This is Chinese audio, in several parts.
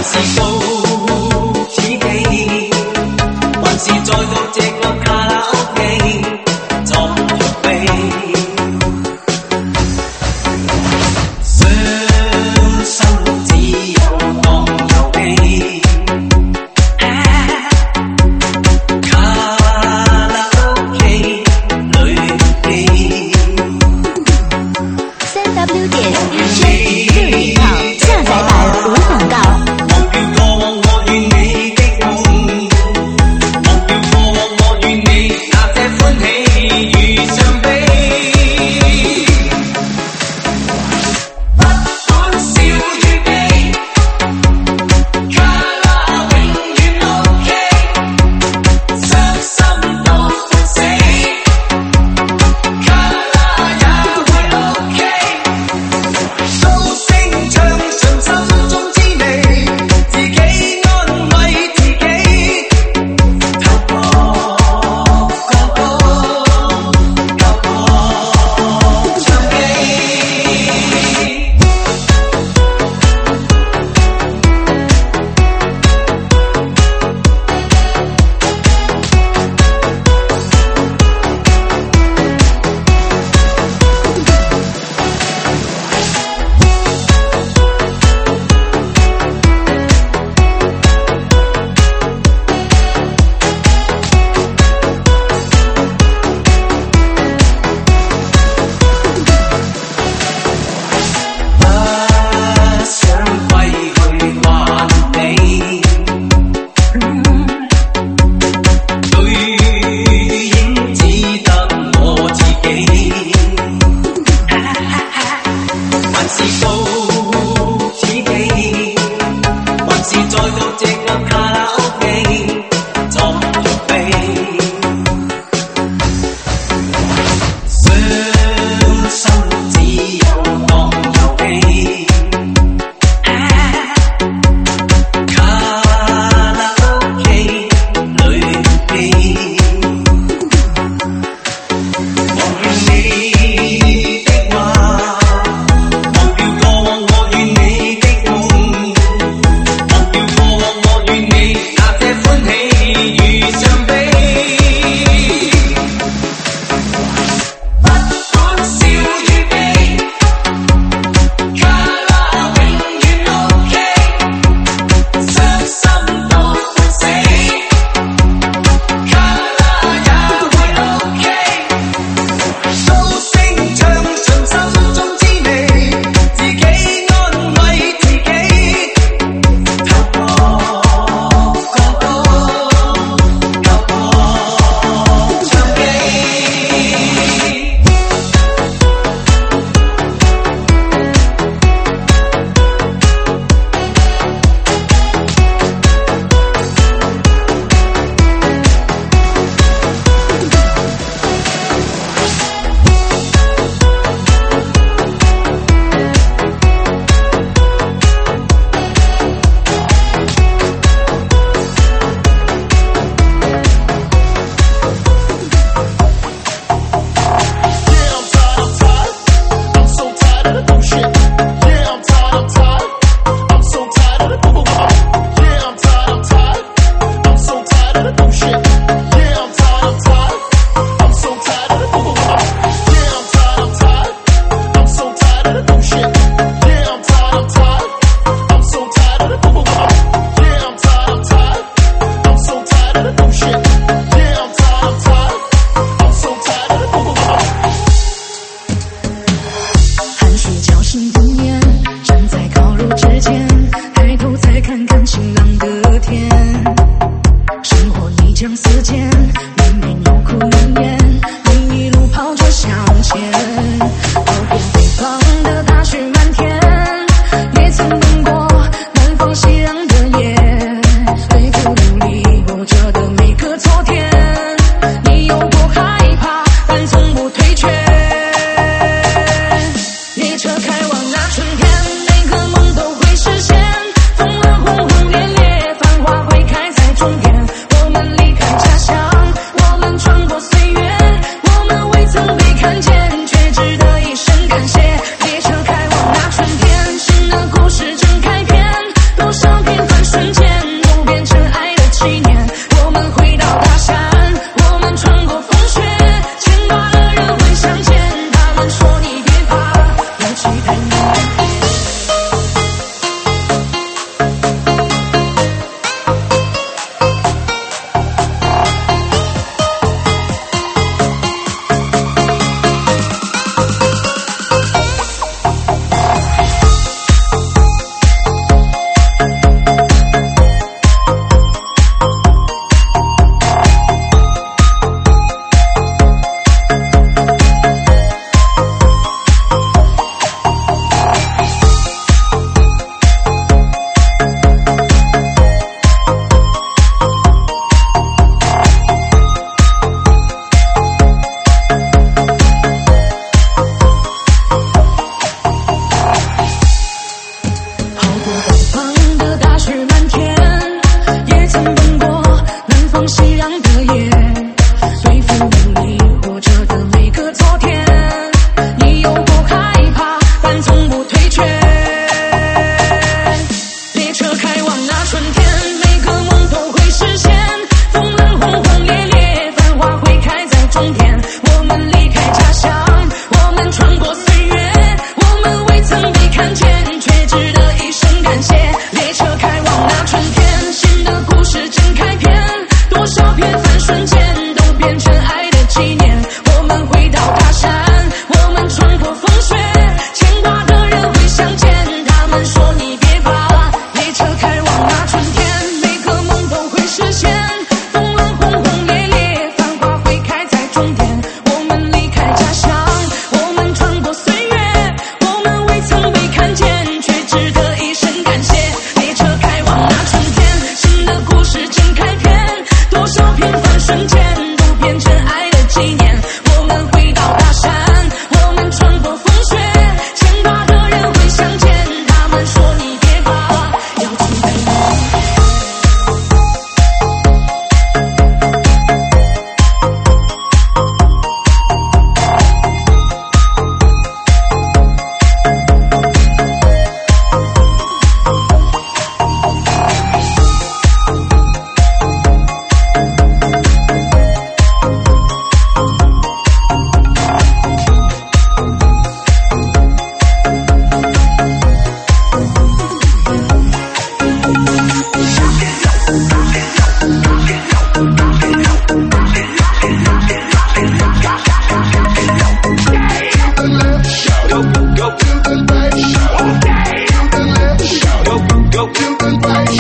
你。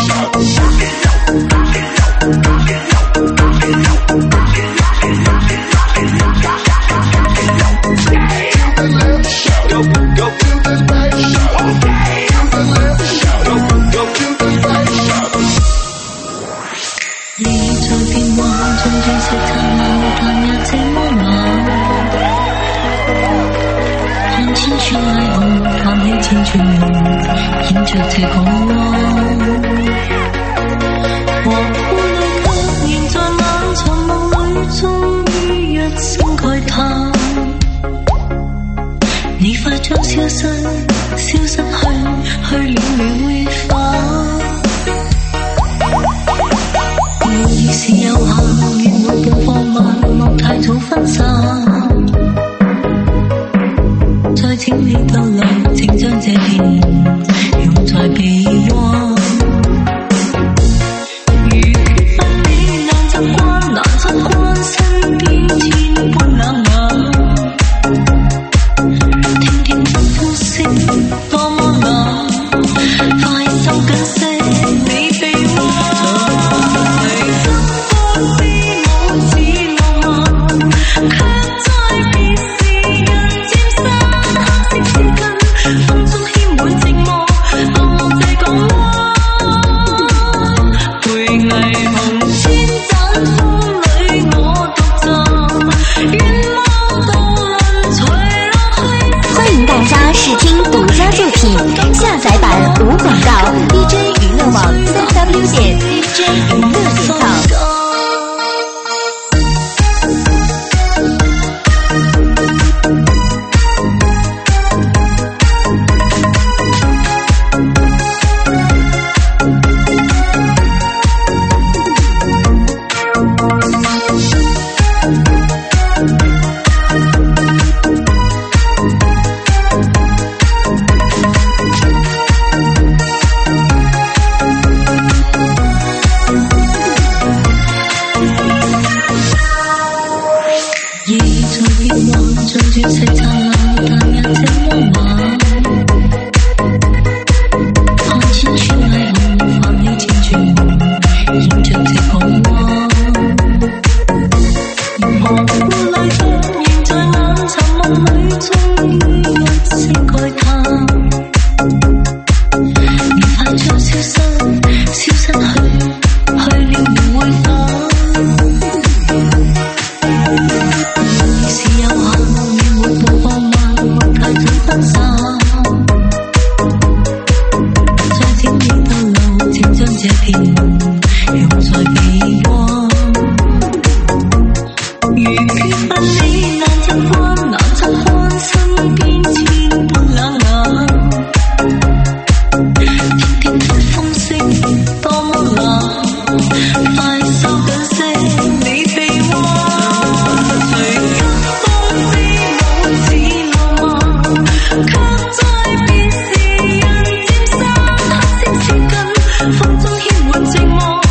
风中牵滿寂寞。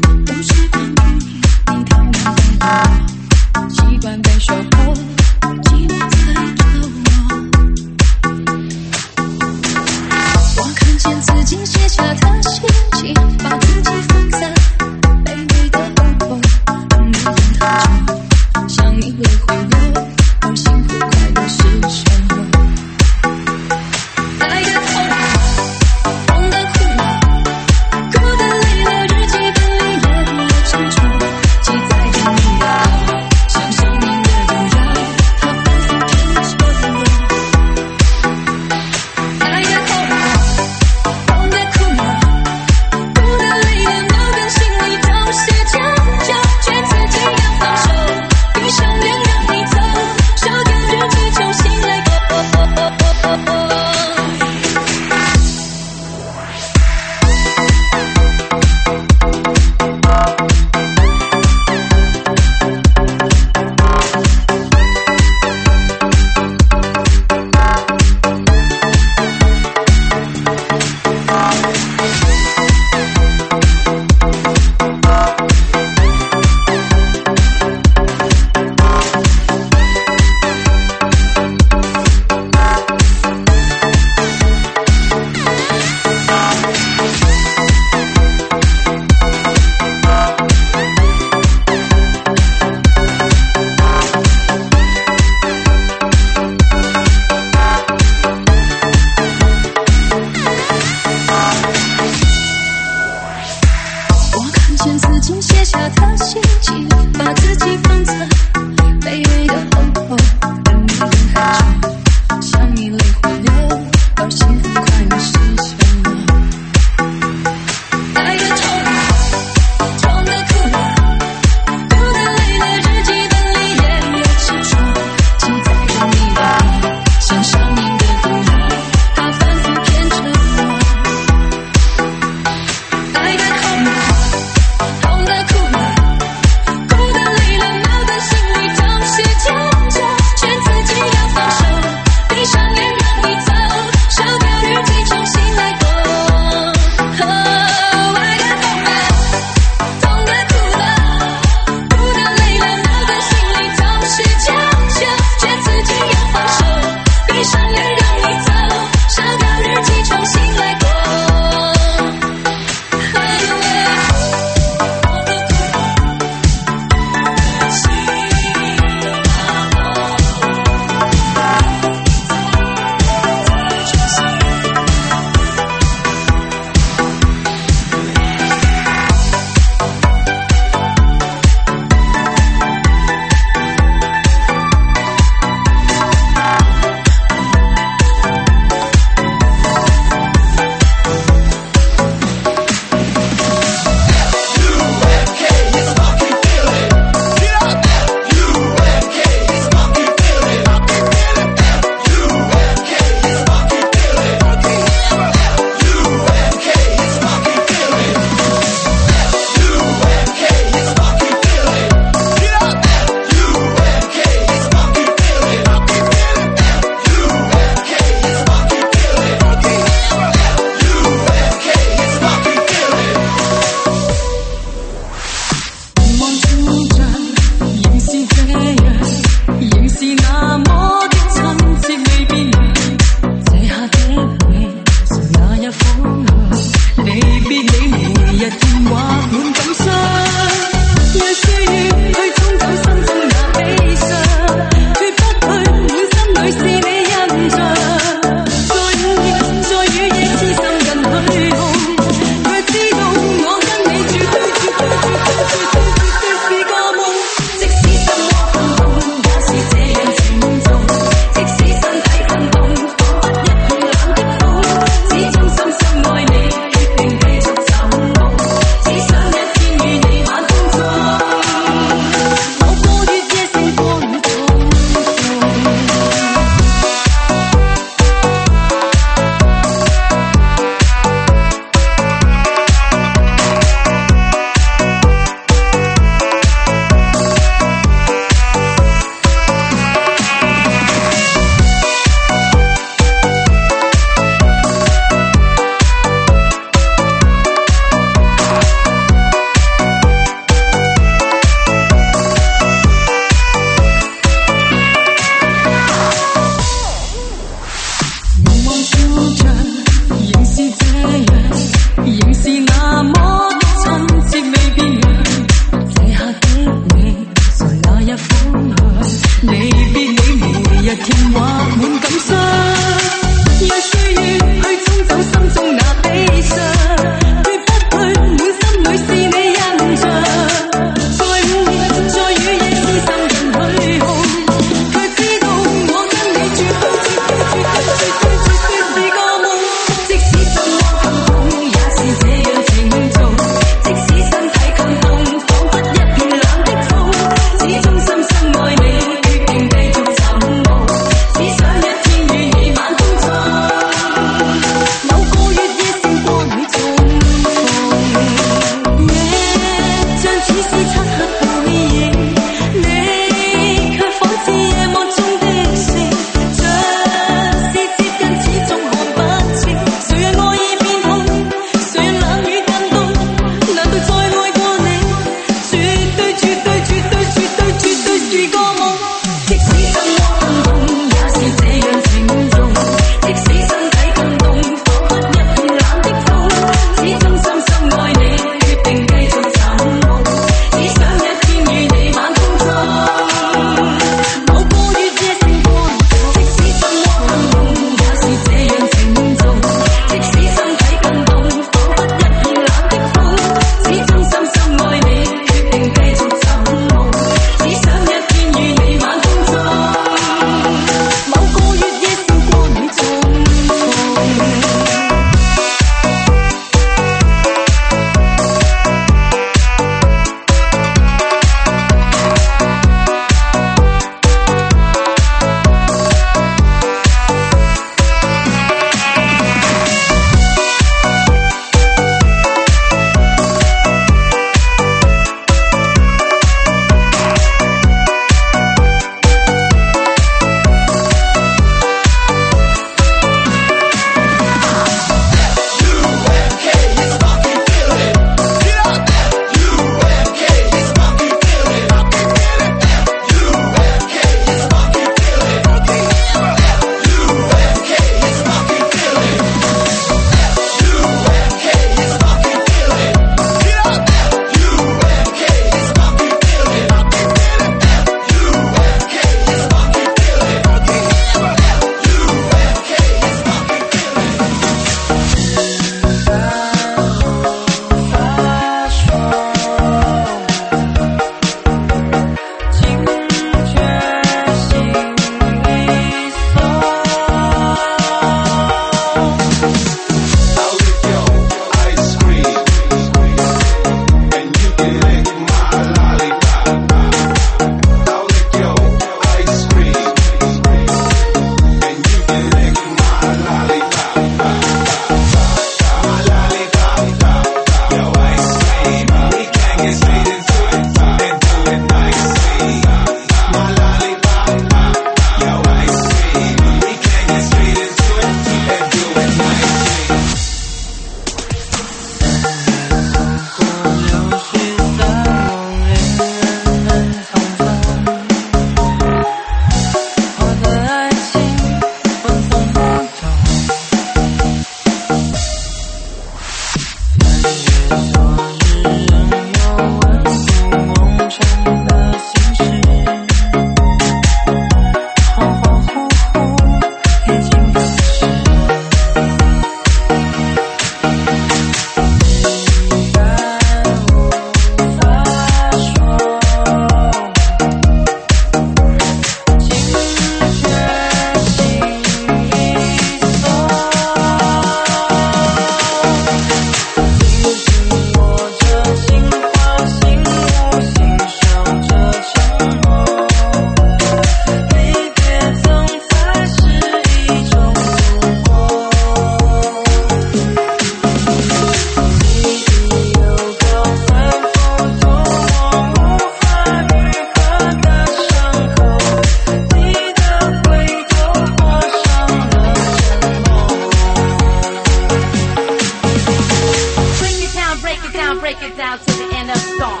break it down to the end of song.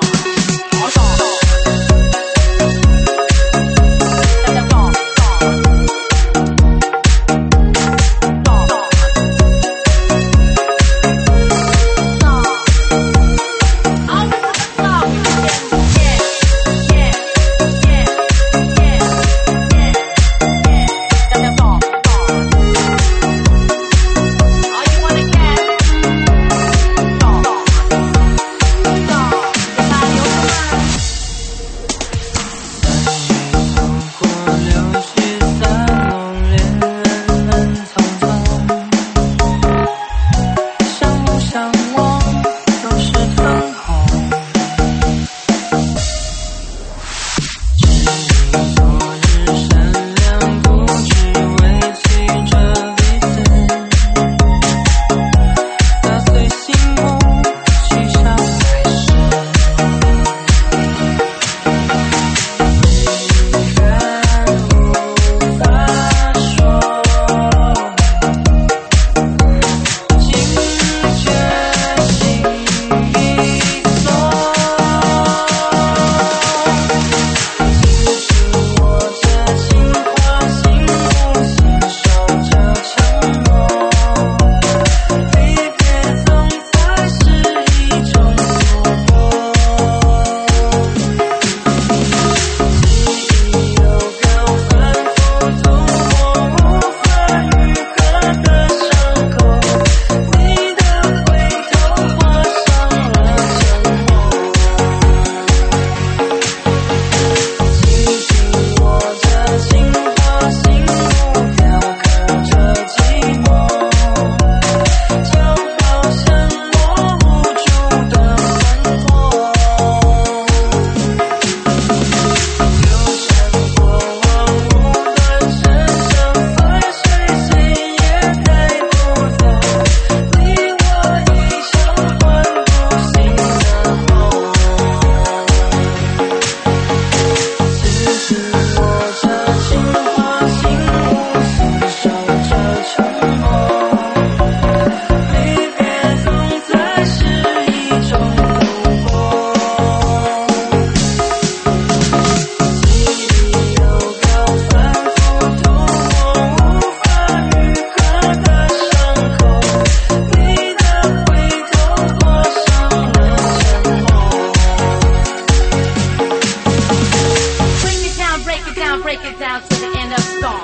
Break it down to the end of song.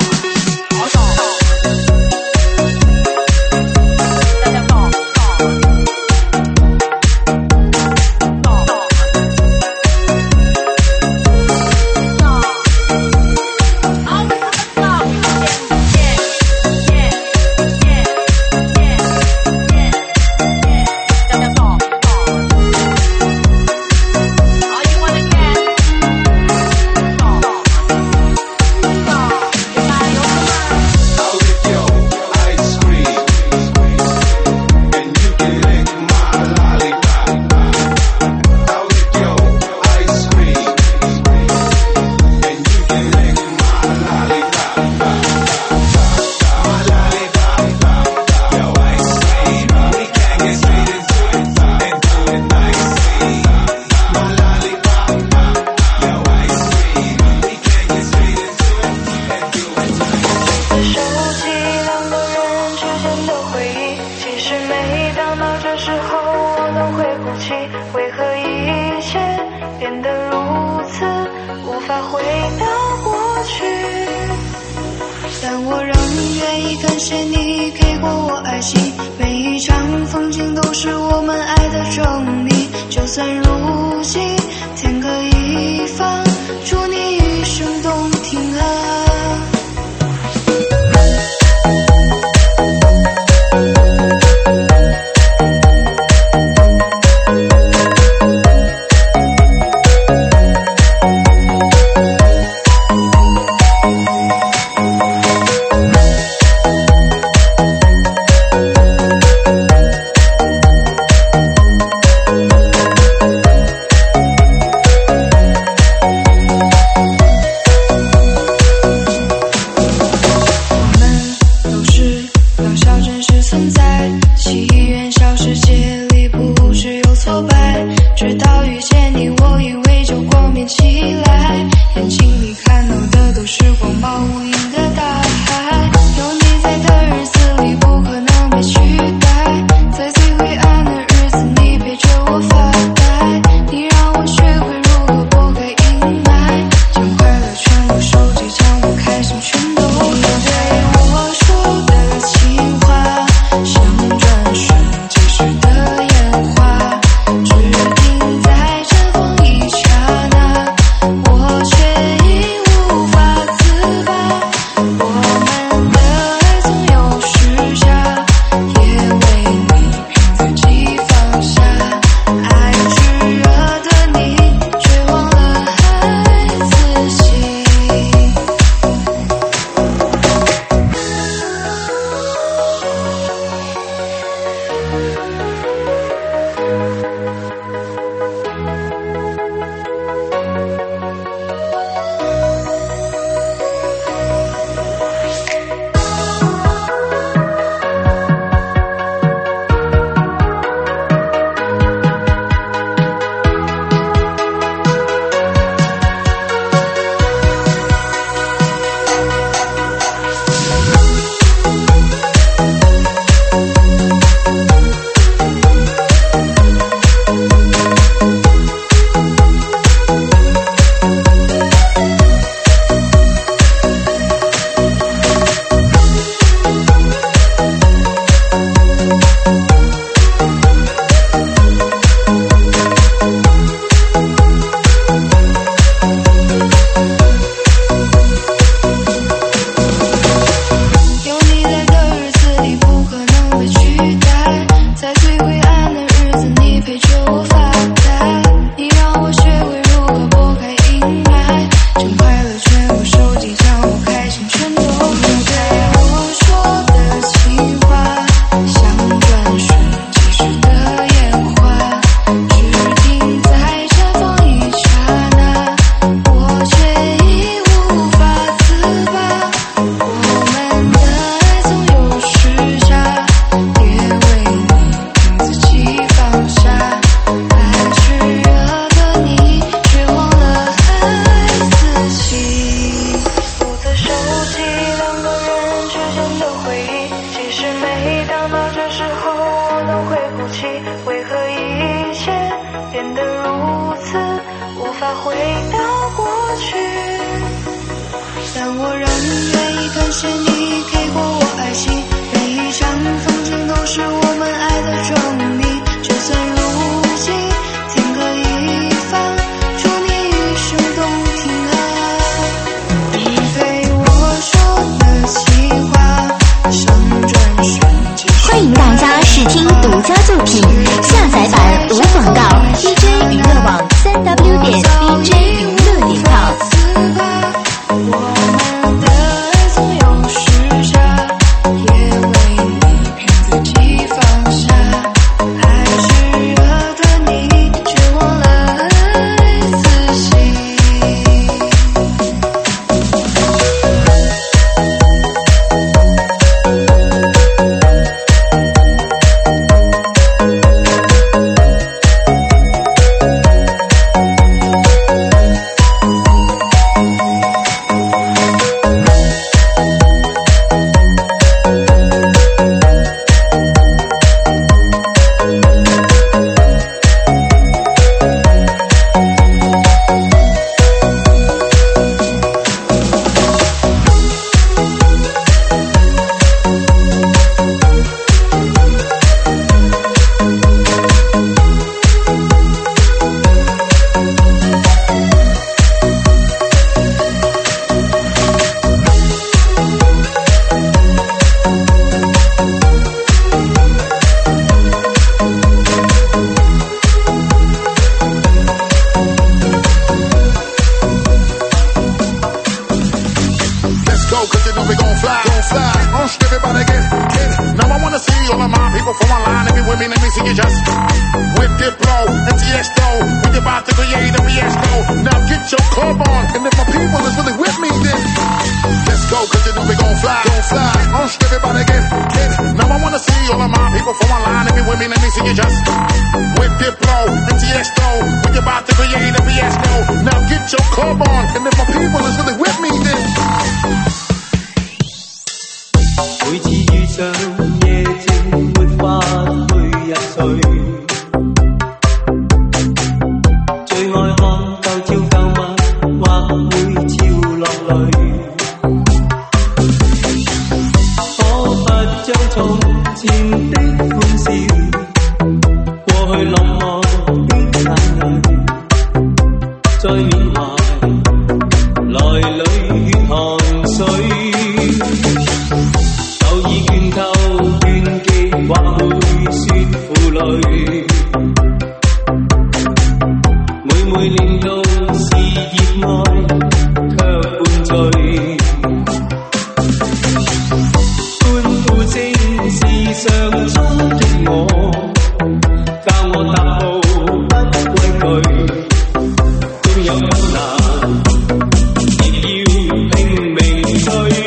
但我仍愿意感谢你给过我爱情，每一场风景都是我们爱的证明。就算如今天各一方，祝你一生动听啊。 直到遇见你，我以为就光明起来，眼睛里看到的都是光芒无垠的大海。有你在的日子里不可能被取代，在最灰暗的日子你陪着我发呆，你让我学会如何拨开阴霾，将快乐全部收集，将我开心全都你对我说的情话，像转瞬即逝的烟花，只停在绽放一刹那，我却已无法自拔。我们的爱总有时差，也为你凭自己放下。爱炙热的你，却忘了爱自己。有你在的日子里不可能被取代，在最灰暗的日子你陪着我发呆，你让我学会如何拨开阴霾，将快乐全部收集，将我开心全都你对我说的情话，像转瞬即逝的烟花，只停在绽放一刹那，我却已无法自拔。我们的爱总有时差，也为你凭自己放下。爱炙热的你，却忘了爱自己。独自收集两个人之间的回忆，其实每当到这时候我都会哭泣，为何一切变得如此无法回到过去。但我仍愿意感谢你给过我爱情，每一场风景都是我们爱的证明。就算如今天各一方，祝你余生动听啊。你对我说的情话，像转瞬即逝。 欢迎大家试听独家作品，下载版无广告 DJ 娱乐网3w.dj娱乐.com。 我们的爱总有时差，也为你凭自己放下。爱炙热的你，却忘了爱自己。 All of my people from online, if you with me, let me see you just with Diplo and Tiesto. abbreviated fiasco. Now get your club on, and if my people is really with me, then 每次遇上夜靜，沒法去入睡。最愛看舊照舊物，或會潮落淚。可不將從前的歡笑，過去落寞的眼淚，再緬懷來裏血汗水。偶爾倦透倦極，或會說負累。每每念到是熱愛，卻伴醉。歡呼聲是上中的我，教我踏步不畏懼。縱有困難，亦要拼命追。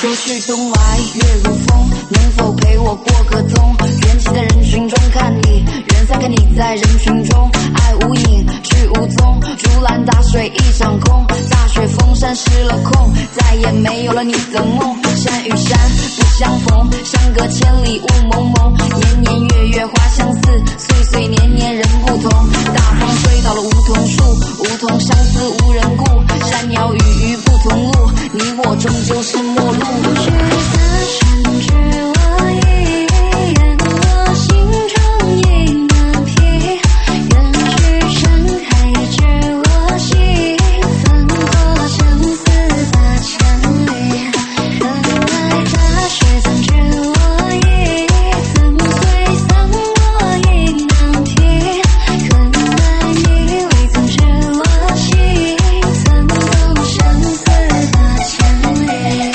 秋去冬来月如风，能否陪我过个冬？远起在人群中看你，远在看你在人群中，爱无影去无踪，竹篮打水一场空，大雪封山失了控，再也没有了你的梦。山与山不相逢，相隔千里雾蒙蒙，年年月月花相似，岁岁年年人不同。大风吹倒了梧桐树，梧桐相思无人顾，山鸟与鱼不同路，你我终究是陌路。 去大山只我一人，我心中意难平，远去山海也知我心，翻过相思大千里。人来大雪怎知我意，怎会散我意难平，恨来你未曾知我心，翻过相思大千里。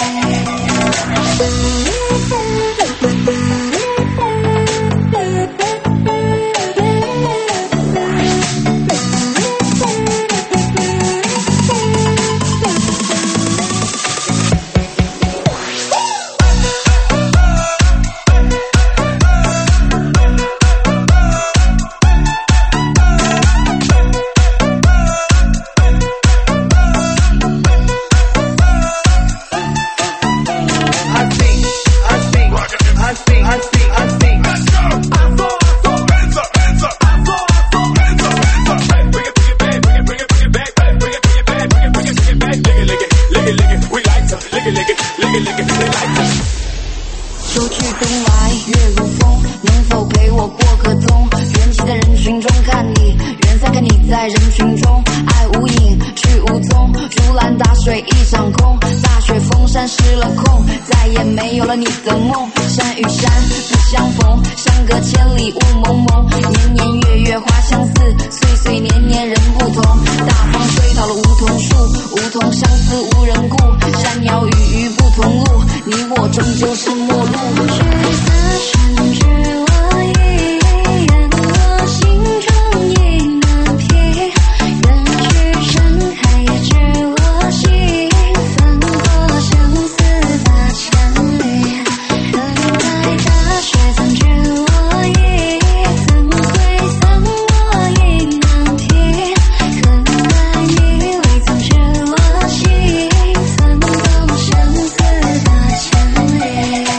秋去冬来月如风，能否陪我过个冬？远起在人群中看你，远在看你在人群中，爱无影去无踪，竹篮打水一场空，大雪封山失了控，再也没有了你的梦。山与山不相逢，相隔千里雾蒙蒙，年年月月花相似，岁岁年年人不同。大风吹倒了梧桐树，梧桐相思无人顾，山鸟与鱼不同路，你我终究是陌路。 去大山只我一人，我心中意难平，远去山海也知我心，翻过相思大千里。人来大雪怎知我意，怎会散我意难平，恨来你未曾知我心，翻过相思大千里。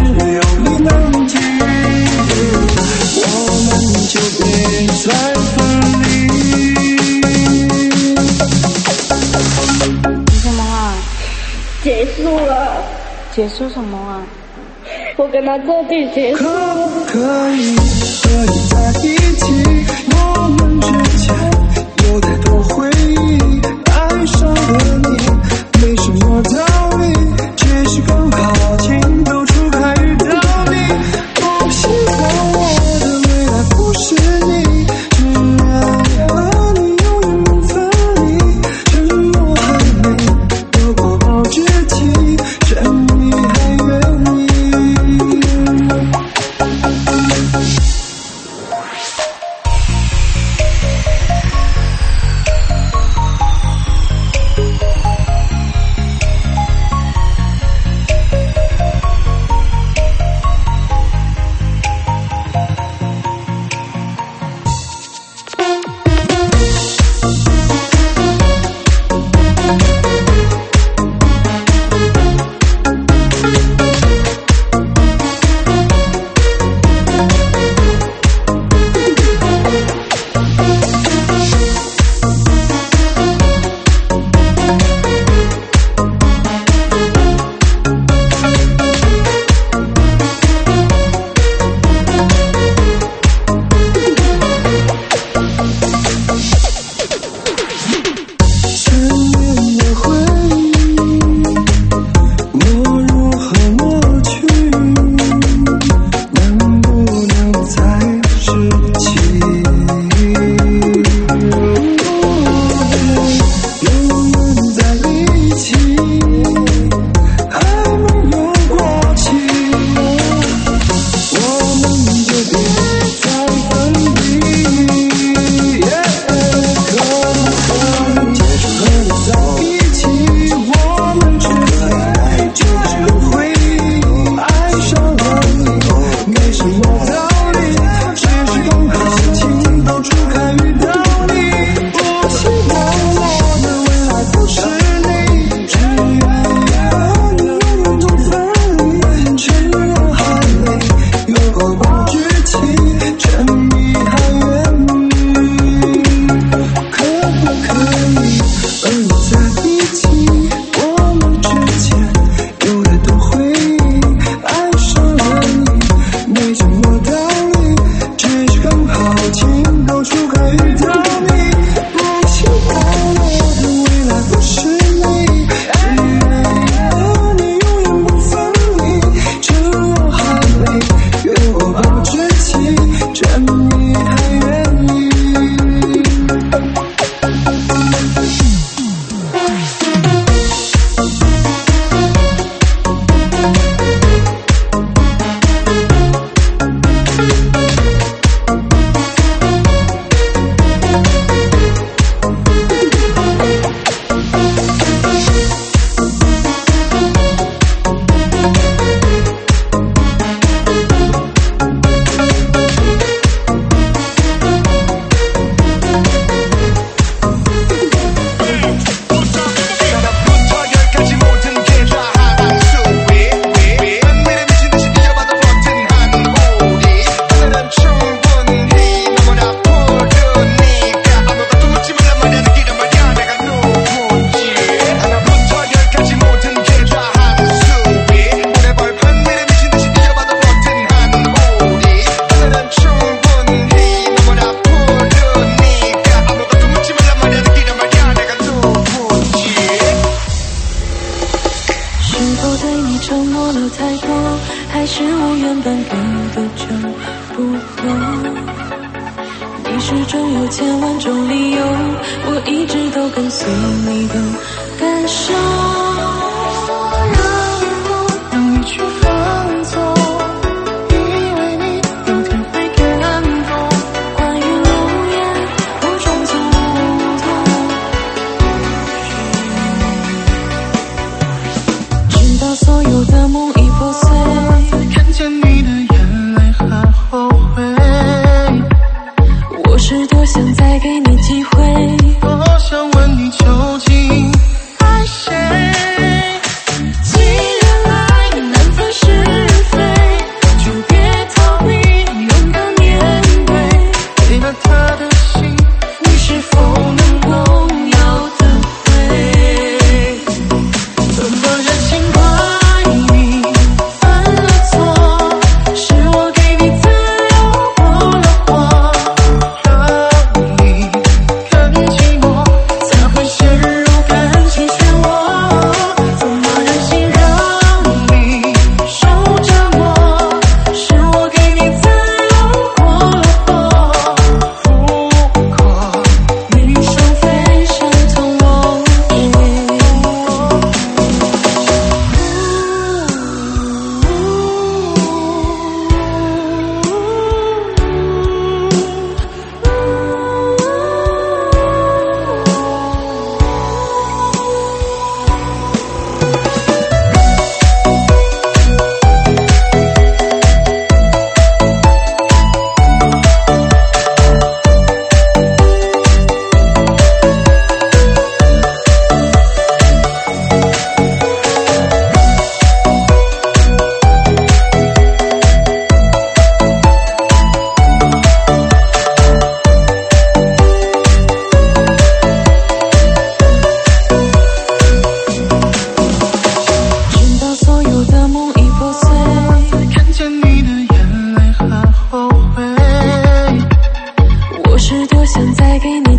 再分结束什么啊？ 我跟他彻底结束。 可不可以和你在一起？我们之间有太多回忆，爱上了你，没什么道理，只是刚好情窦初开遇到你。我希望我的未来不是你，只愿和你永远不分离。承诺还没有过保质期，真你还愿意。 怎么忍心怪你？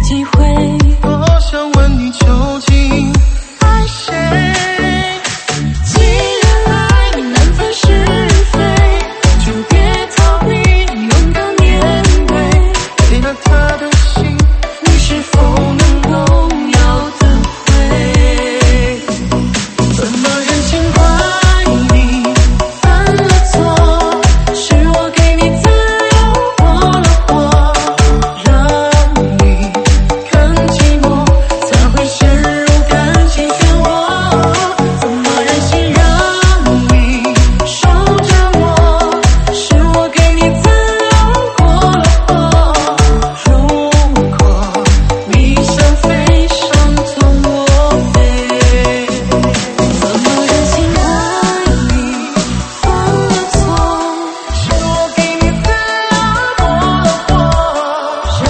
机会。 我想问你究竟爱谁？ 既然爱难分是非，就别逃避，勇敢面对。 给了他的心， 你是否能够要得回？ 怎么忍心怪你犯了错，是我给你自由过了火， 让你更寂寞，才会陷入感情漩涡？ 怎么忍心让你受折磨，是我给你自由过了火。 如果你想飞上从我飞，怎么忍心爱你犯了错， 是我给你自由过了火，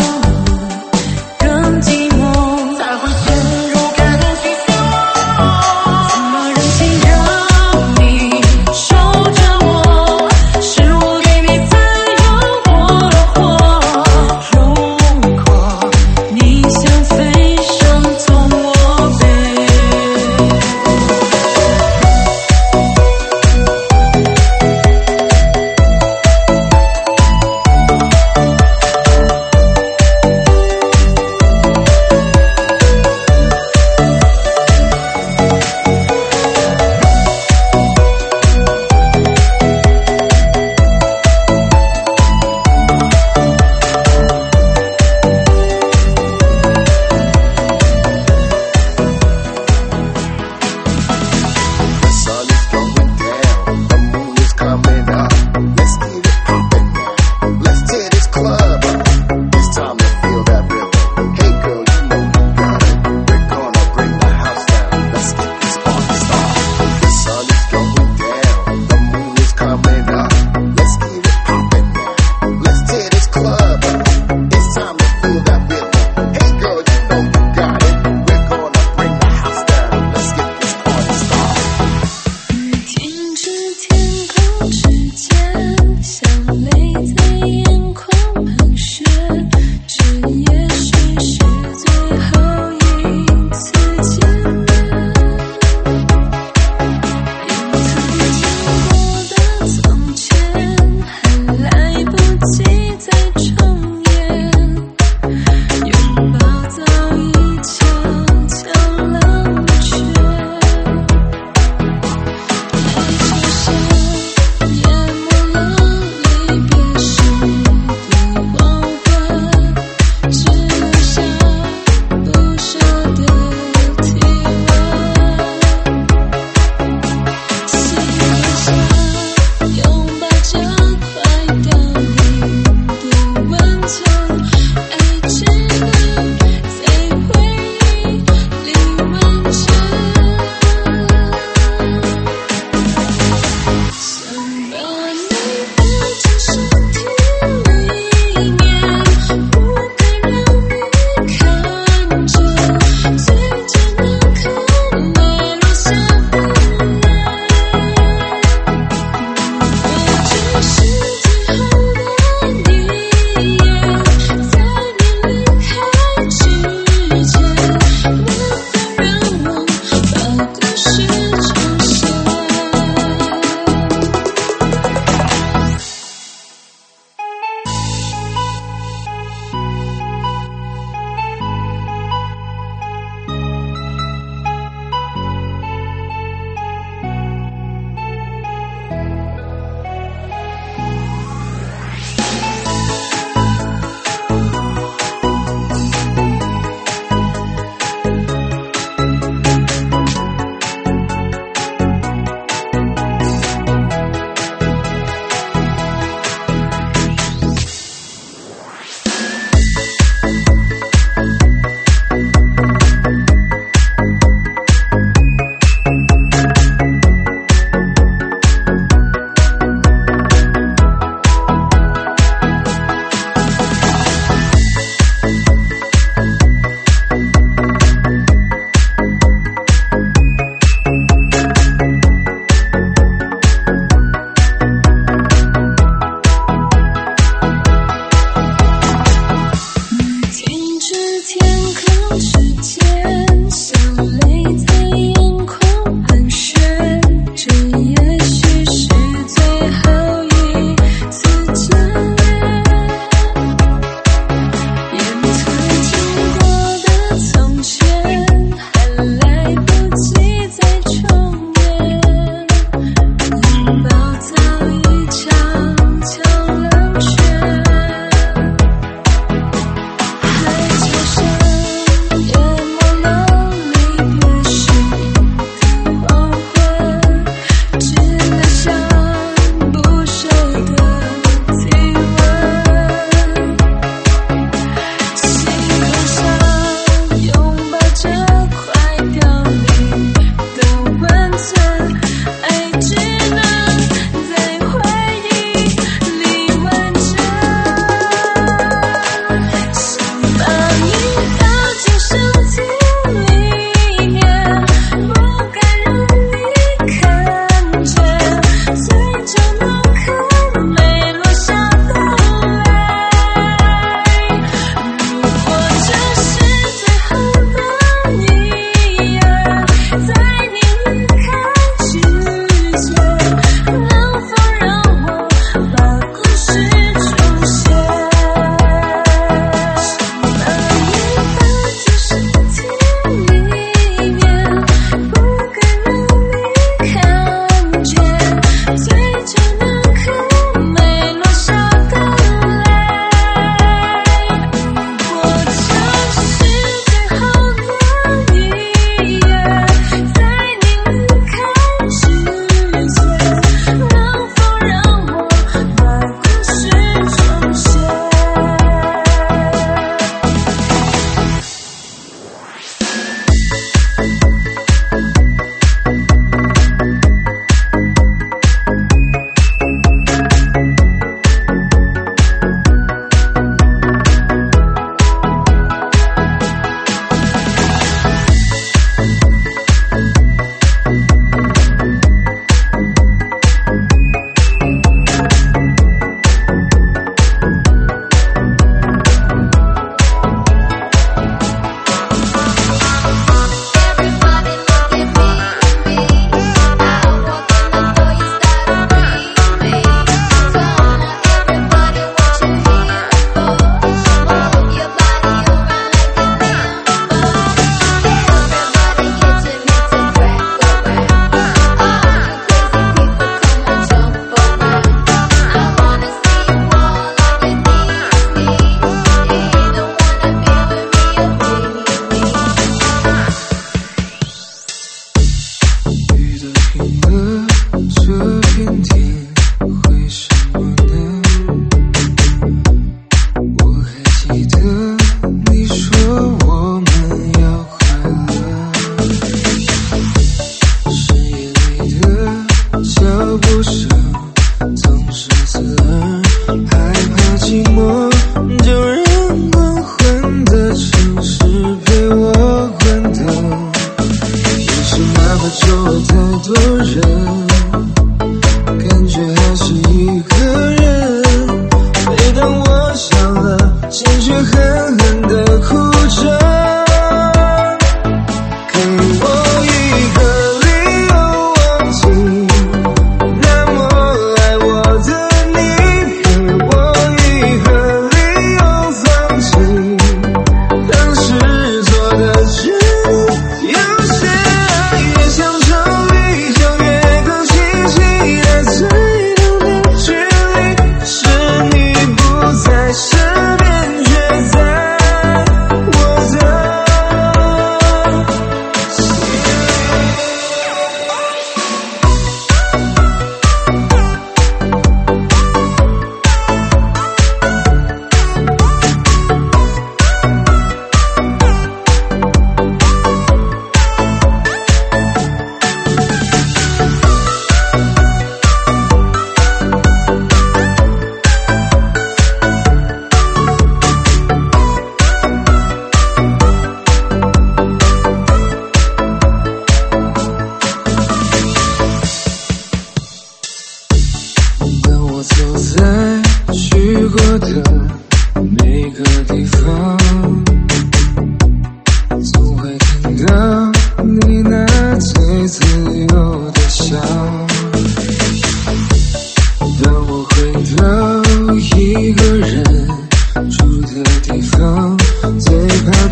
让我更寂寞， 才会陷入感情漩涡？ 怎么忍心让你受折磨，是我给你自由过了火。 如果你想飞上从我飞。 The sun is going down, the moon is coming up. Let's get it poppin' now. Let's tear this club up. It's time to feel that rhythm. Hey girl, you know you got it. We're gonna bring the house down. Let's get this party started. The sun is going down, the moon is coming up. Let's get it poppin' now. Let's tear this club up. It's time to feel that rhythm. Hey girl, you know you got it. We're gonna bring the house down. Let's get this party started. 天至天空之间，像泪在眼眶喷血，这也许是最后一次见面。有曾经过的从前，还来不及再重演，拥抱早已悄悄冷却。就像淹没了离别时的黄昏，只留下不舍的体温。夕阳下拥抱着快凋零的温存，爱只能在海角上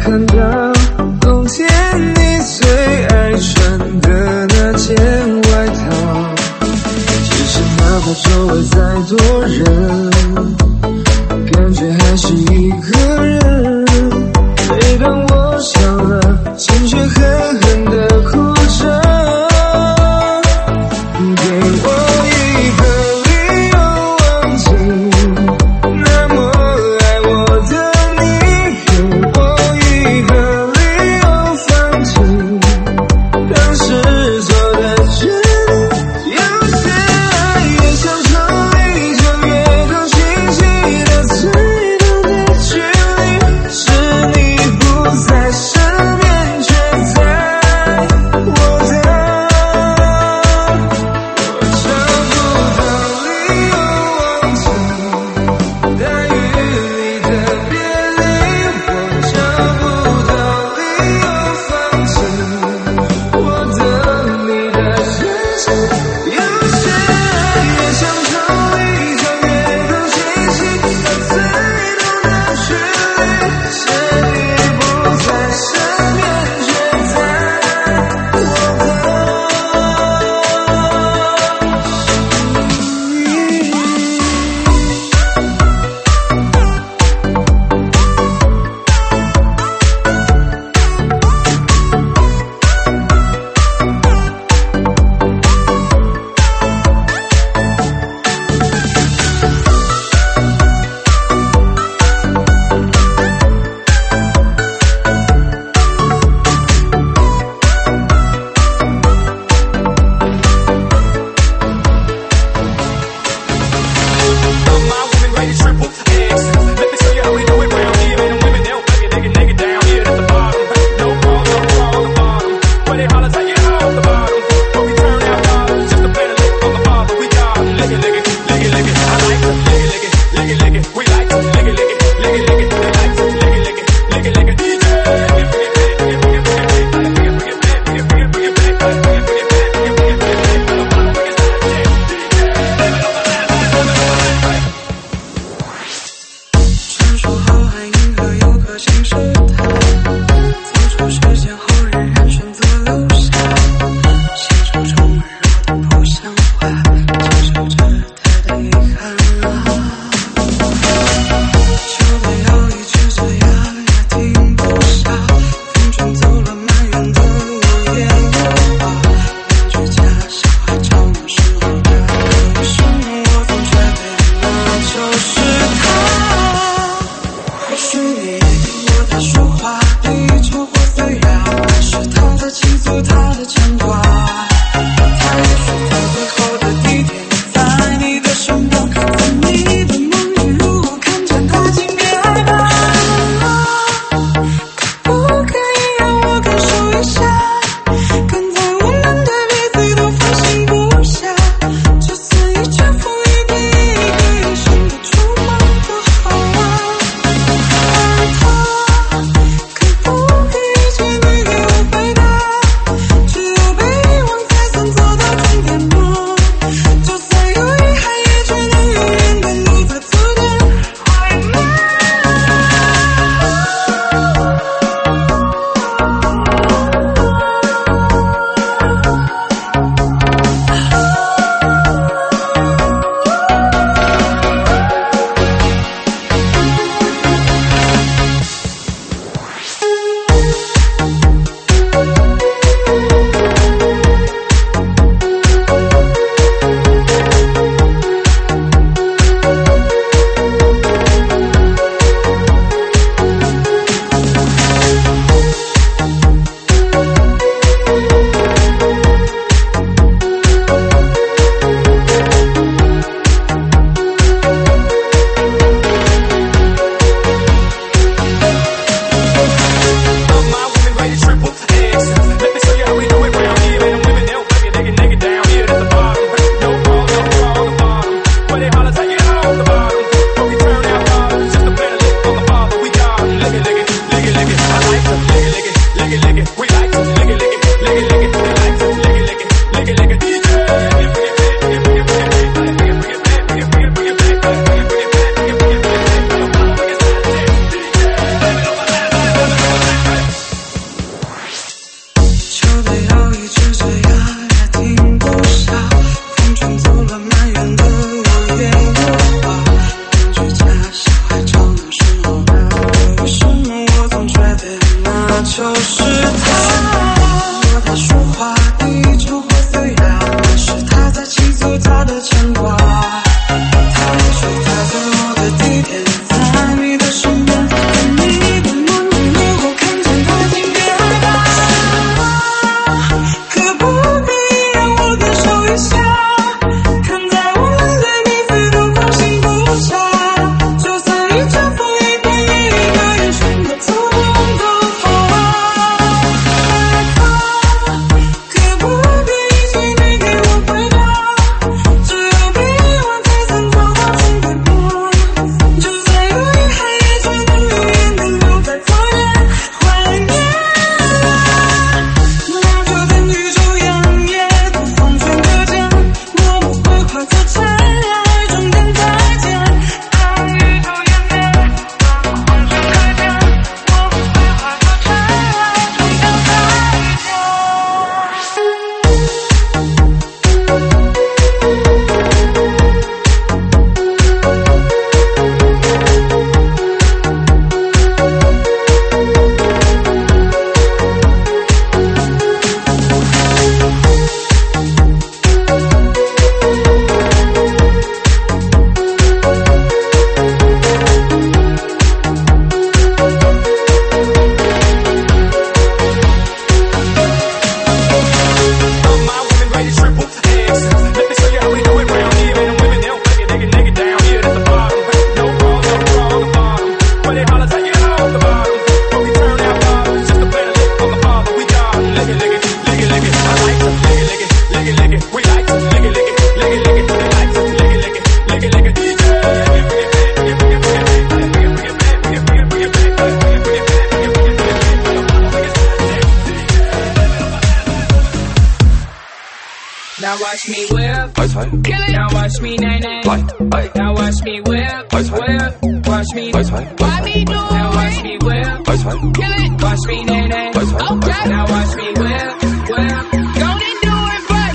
看到冬天你最爱穿的那件外套。其实哪怕周围再多人，感觉还是一个人。每当我想了，情绪狠狠地哭着，给我一个理由忘记那么爱我的你，给我一个理由放弃当时做的决定。有些爱越想逃离，就越更清晰的最懂的距离，是你不在身边，却在我的。我找不到理由忘记大雨里的别离，我找不到理由放弃我等你的真心。有些爱越想逃离，就越更清晰的最懂的距离，是你不在身边，却在我的传说浩瀚银河有颗星是它，走出时间后仍然选择留下，信手中温柔的不像话，承受着它的遗憾。秋的摇一直这样也停不下，风卷走了满园的落叶落花，面具假小孩长大时候的可是我总觉得那就是他。或许你也听过他说话，离愁或飞扬，但是他的倾诉，他的牵挂，他也许在最后的地点在你的身旁，在你的梦里，如果看见他，请别害怕。可不可以让我感受一下，刚才我们对彼此都放心不下，就算一阵风一滴一滴一生的触摸都好啊。而他可不可以请你给我回答，只有被遗忘才算走到终点吗？就算有遗憾，也只能永远的留在昨天怀念。 就是他。和他说话地就会飞扬，是他在倾诉他的牵挂。他也许他在我的地点，在你的身边，在你的梦里，如果看见他，请别害怕。可不可以让我感受一下？看在我们对你飞都放心不下，就算一阵风一片雨，一个眼神的触动都好啊。可不可以请你给我回答？只有被遗忘才算做好心对话。就算有遗憾，也只能永远停留在昨天，怀念。那就等宇宙阳夜都完全搁浅，我们会快速尘埃，终点再见。当宇宙湮灭，当完全改变，我们会快速尘埃，终点再见。 Now watch me whip, kill it. Now watch me nae nae. Now watch me whip, whip. Watch me, why me do it? Now watch me whip, kill it. Watch me nae nae. Okay. Now watch me whip, whip. Go and do it for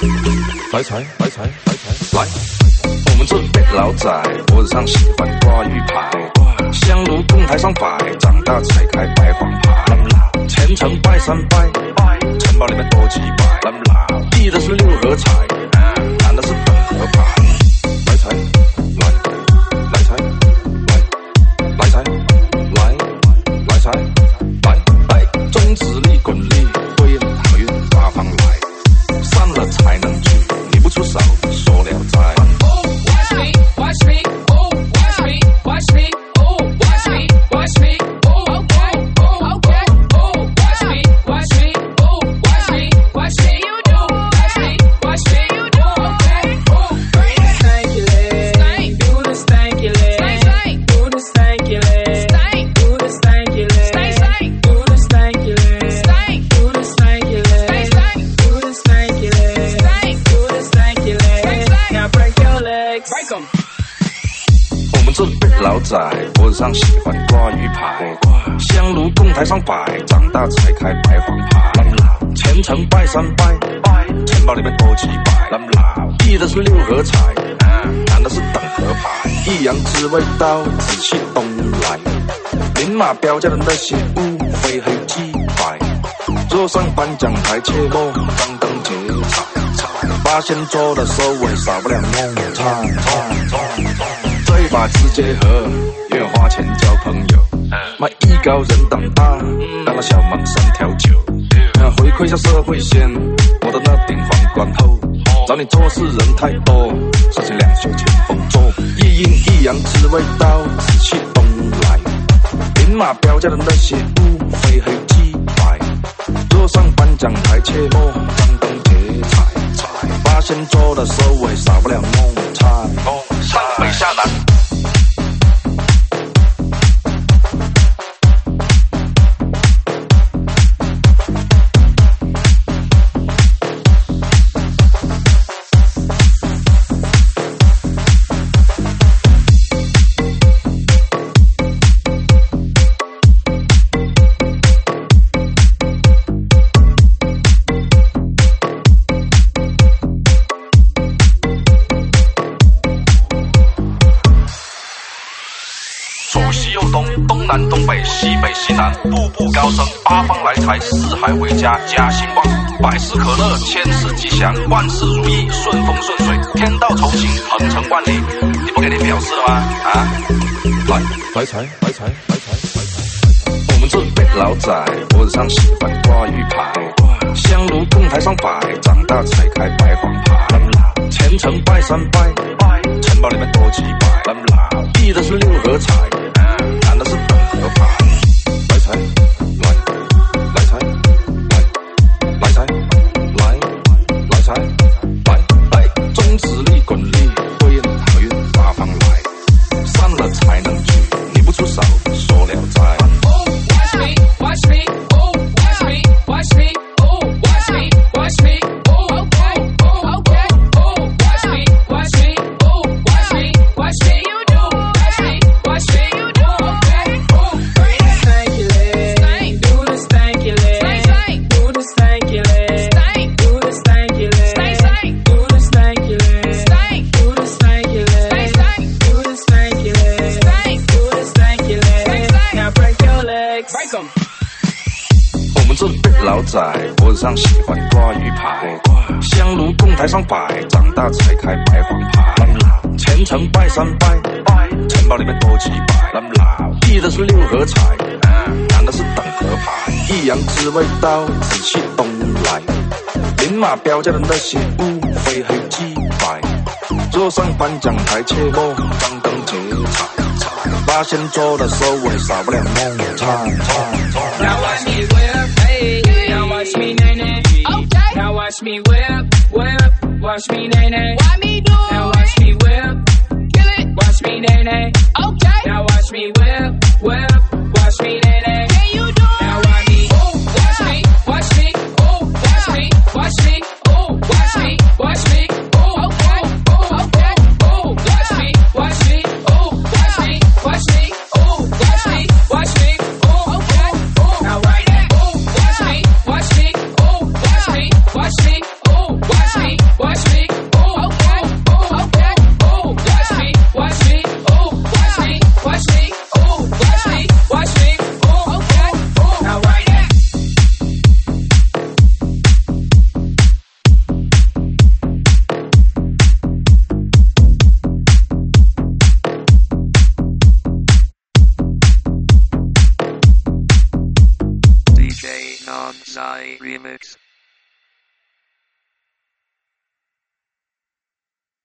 me. 来财，来财，来财，来！我们这辈老仔脖子上喜欢挂玉牌，香炉供台上摆，长大才开白黄牌。虔诚拜三拜，城堡里面多几百。记的是六合彩，拿的是等合牌。来财，来，来财，来，来财，来，来财，来，哎，中指力滚力，会应好运八方来，散了才能聚，你不出手，说了在。 Watch me, watch me, oh, watch me, watch me, oh, watch me, watch me, oh, okay, oh, okay, oh, watch me, watch me, oh, watch me, watch me, you do, watch me, watch me, you do, okay, oh, stanky leg, do the stanky leg, do the stanky leg, do the stanky leg, do the stanky leg, do the stanky leg, do the stanky leg, do the stanky leg, now break your legs, break 'em. 我们这辈老仔脖子上喜欢挂玉牌，香炉供台上摆，长大才开白黄牌。虔诚拜三拜，钱包里面多几百。记的是六合彩，拿的是等合牌。一阳之味道，紫气东来。明码标价的那些物，非黑即白。坐上颁奖台，切莫张灯结彩。八仙桌的收尾，少不了梦菜。这把直接喝，因为花钱交朋友。卖艺高人胆大，让那小忙3条酒。回馈下社会先，我的那顶皇冠后。找你做事人太多，事情两袖清风做。一阴一阳之味道，紫气东来。明码标价的那些物，非黑即白。坐上颁奖台，切莫张灯结彩。八仙桌的收尾，少不了梦菜。上北下南。 南东北，西北西南，步步高升，八方来财，四海为家，家兴旺，百事可乐，千事吉祥，万事如意，顺风顺水，天道酬勤，鹏程万里。你不给你表示了吗？啊，来财，来财，来财，来财。我们这辈老仔脖子上喜欢挂玉牌，香炉供台上摆，长大才开白黄牌。虔诚拜三拜，城堡里面多几百，递的是六合彩，拿的是等合牌。来财，来，来财，来，来财，来，来财，来，来，中指力滚力，会运好运八方来，散了才能聚，你不出手说了哉。 Watch me, watch me, oh, watch me, watch me, oh, watch me, watch me, oh, okay, oh, okay, oh, watch me, watch me, oh, watch me, watch me, you do, watch me, watch me, you do, okay, oh, Stanky leg, stank, do the stanky leg, stank, do the stanky leg, stank, do the stanky leg, stank, do the stanky leg, stank, do the stanky leg, stank, do the stanky leg, stank, do the stanky leg. Now break your legs, break 'em. 我们这辈老仔脖子上喜欢挂玉牌，香炉供台上摆，长大才开白黄牌。虔诚拜三拜，城堡里面多几百，递的是六合彩，拿的是等合牌。一阳之味道，紫气东来，明码标价的那些物，非黑即白。坐上颁奖台，切莫张灯结彩，八仙桌的收尾少不了梦菜。 now watch me whip, hey, now watch me nay nay, Okay. now watch me whip, whip, watch me nay nay, Why me do now it? watch me whip, Kill it. watch me nay nay, Okay. now watch me whip, whip, watch me nay nay, Can you do it? now watch me. Oh, watch me, watch me, oh, watch me, watch me, oh, watch me, watch me, oh, okay, oh, okay, oh, watch me, watch me, oh, watch me, watch me, oh, watch me, watch me, oh, okay, oh, Now right there, oh, watch me, watch me, oh, watch me, watch me, oh, watch me, watch me, oh, okay, oh, okay, oh, watch me, watch me, oh, watch me, watch me, oh, watch me, watch me, oh, okay, oh, Now right there. DJ Non-Zai Remix.